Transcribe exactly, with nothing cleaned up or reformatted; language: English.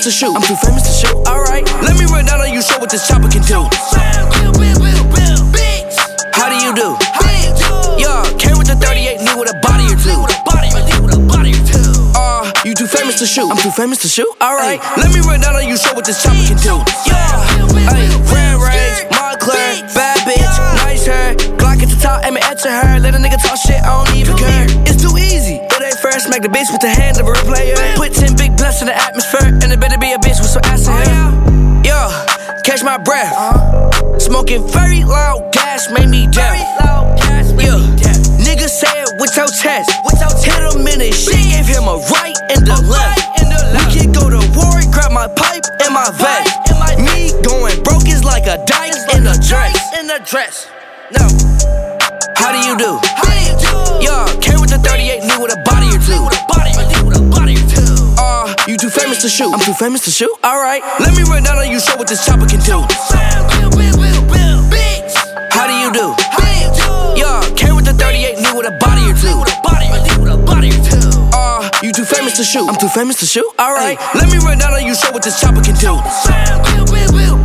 famous to shoot. I'm too famous to shoot. Alright, let me run down on you, show what this chopper can do. How do you do? Yeah, came with the thirty-eight, new with a body or two. Uh, you too famous to shoot. I'm too famous to shoot. Alright, let me run down on you, show what this chopper can do. Yeah, ay, Grand Range, Montclair, bad bitch, nice hair. Glock at the top, aiming at your hair. Let a nigga talk shit, I don't even care. It's too easy. It ain't fair, smack the bitch with the hand of a real player. Put ten big blunts in the atmosphere, and it better be a bitch with some ass in here. Yeah, catch my breath. Smoking very loud gas made me deaf. Yeah, nigga say it with your chest. Hit him in his shit, gave him a right and a left. We can go to war, grab my pipe and my vest. Me going broke is like a dyke in a dress. In a dress. No. How do you do? Yeah, came with the thirty-eight, new with a body or two. Uh, you too famous to shoot. I'm too famous to shoot. Alright, let me run down on you, show what this chopper can do. How do you do? Yeah, came with the thirty-eight, new with a body or two. Uh, you too famous to shoot. I'm too famous to shoot. Alright, let me run down on you, show what this chopper can do.